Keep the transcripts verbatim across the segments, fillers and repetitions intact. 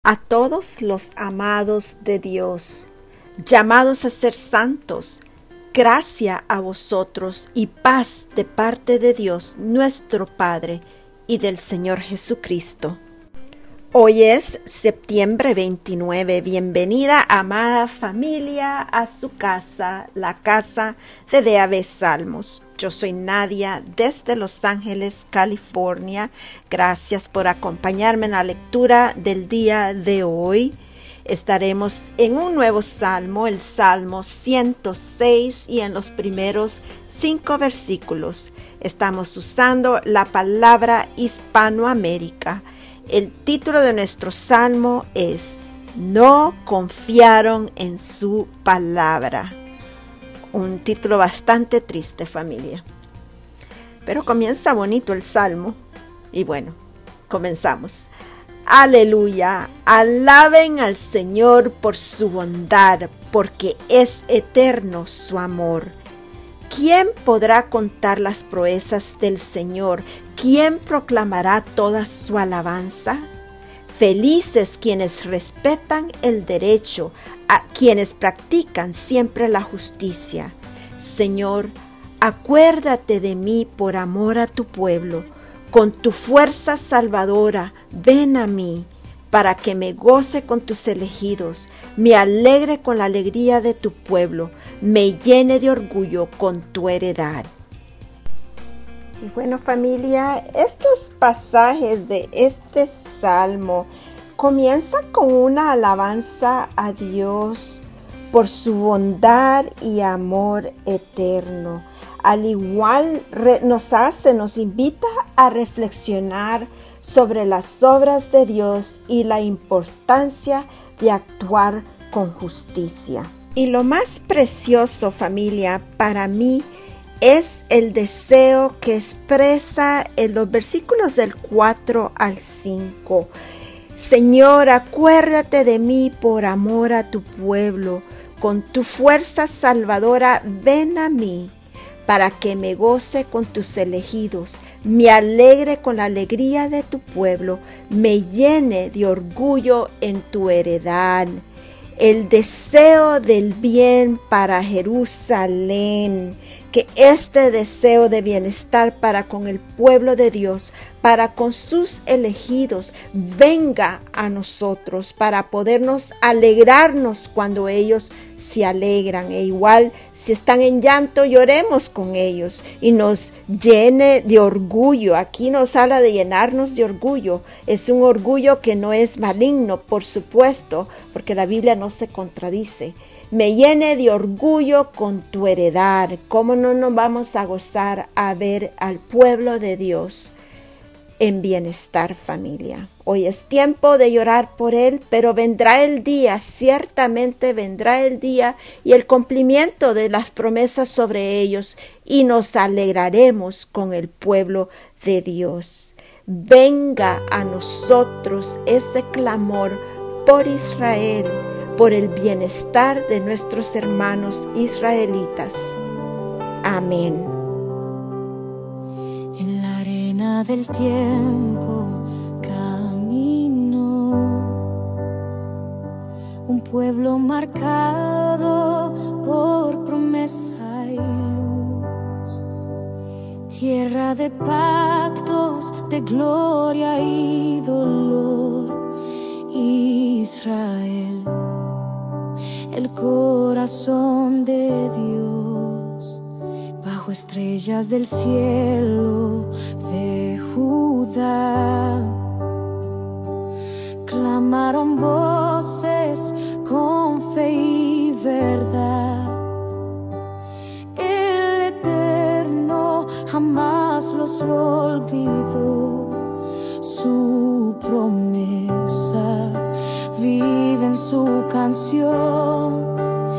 A todos los amados de Dios, llamados a ser santos, gracia a vosotros y paz de parte de Dios nuestro Padre y del Señor Jesucristo. Hoy es septiembre veintinueve. Bienvenida, amada familia, a su casa, la casa de D A B Salmos. Yo soy Nadia desde Los Ángeles, California. Gracias por acompañarme en la lectura del día de hoy. Estaremos en un nuevo salmo, el Salmo ciento seis, y en los primeros cinco versículos estamos usando la palabra Hispanoamérica. El título de nuestro salmo es No confiaron en su palabra. Un título bastante triste, familia. Pero comienza bonito el salmo. Y bueno, comenzamos. Aleluya, alaben al Señor por su bondad, porque es eterno su amor. ¿Quién podrá contar las proezas del Señor? ¿Quién proclamará toda su alabanza? Felices quienes respetan el derecho, a quienes practican siempre la justicia. Señor, acuérdate de mí por amor a tu pueblo. Con tu fuerza salvadora, ven a mí, para que me goce con tus elegidos, me alegre con la alegría de tu pueblo, me llene de orgullo con tu heredad. Y bueno, familia, estos pasajes de este salmo comienzan con una alabanza a Dios por su bondad y amor eterno. Al igual nos hace, nos invita a reflexionar sobre las obras de Dios y la importancia de actuar con justicia. Y lo más precioso, familia, para mí es el deseo que expresa en los versículos del cuatro al cinco. Señor, acuérdate de mí por amor a tu pueblo. Con tu fuerza salvadora, ven a mí, para que me goce con tus elegidos, me alegre con la alegría de tu pueblo, me llene de orgullo en tu heredad. El deseo del bien para Jerusalén, que este deseo de bienestar para con el pueblo de Dios, para con sus elegidos, venga a nosotros para podernos alegrarnos cuando ellos se alegran. E igual, si están en llanto, lloremos con ellos y nos llene de orgullo. Aquí nos habla de llenarnos de orgullo. Es un orgullo que no es maligno, por supuesto, porque la Biblia no se contradice. Me llene de orgullo con tu heredad. ¿Cómo no nos vamos a gozar a ver al pueblo de Dios en bienestar, familia? Hoy es tiempo de llorar por él, pero vendrá el día, ciertamente vendrá el día y el cumplimiento de las promesas sobre ellos, y nos alegraremos con el pueblo de Dios. Venga a nosotros ese clamor por Israel, por el bienestar de nuestros hermanos israelitas. Amén. En la arena del tiempo camino, un pueblo marcado por promesa y luz, tierra de pactos, de gloria y dolor. Israel, el corazón de Dios, bajo estrellas del cielo de Judá, clamaron voces con fe y verdad. El Eterno jamás los olvidó, su promesa vive en su canción.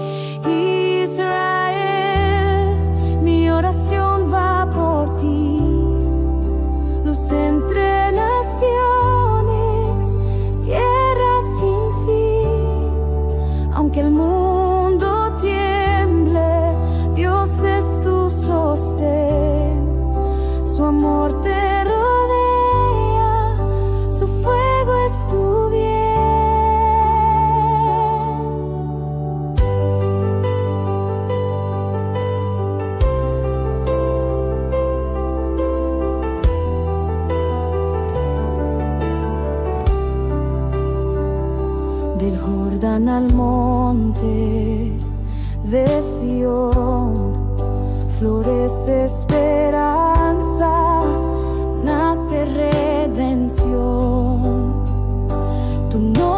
Israel, mi oración va por ti, luz entre naciones, tierra sin fin. Aunque el mundo tiemble, Dios es tu sostén, su amor te rodea, su fuego es tu bien. del Jordán al monte de Sión, florece esperanza, nace redención. Tu nombre